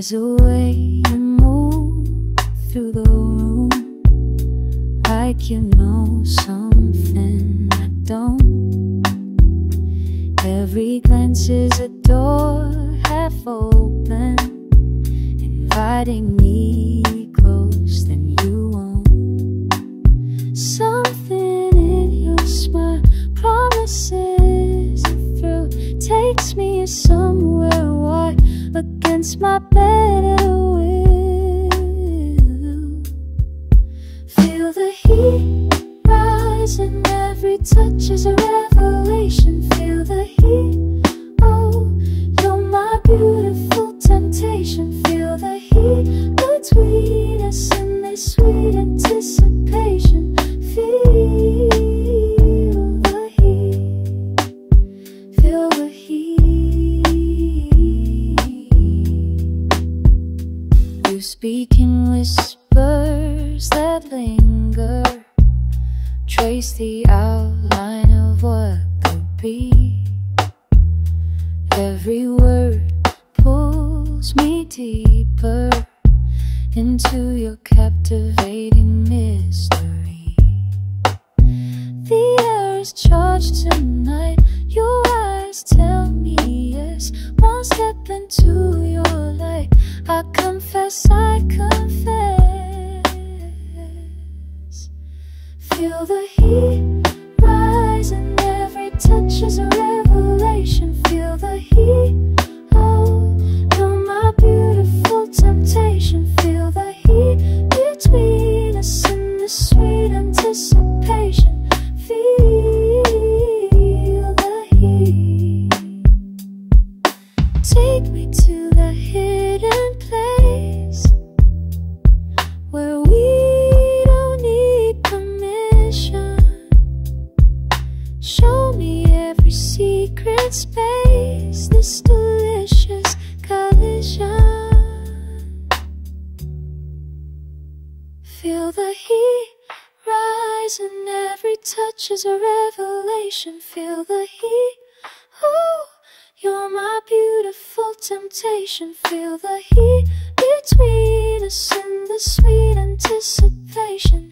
There's a way you move through the room, like you know something I don't. Every glance is a door half open, inviting me close, then you won't. Something in your smile promises it through, takes me somewhere wide against my better will. Feel the heat rise and every touch is a revelation. Feel the heat, oh, you're my beautiful temptation. Feel the heat between us in this sweet anticipation. Feel the heat, feel the heat. You speak in whispers that linger, trace the outline of what could be. Every word pulls me deeper into your captivating mystery. The air is charged tonight, your eyes tell me yes. One step into your light, I confess, I confess. Feel the heat rise and every touch is a revelation. Feel the heat, oh, you're my beautiful temptation. Feel the heat between us in the sweet anticipation. Feel the heat. Take me to the hidden place where we don't need permission. Show me every secret space, this delicious collision. Feel the heat rise and every touch is a revelation. Feel the heat, oh, you're my beautiful temptation. Feel the heat between us in the sweet anticipation.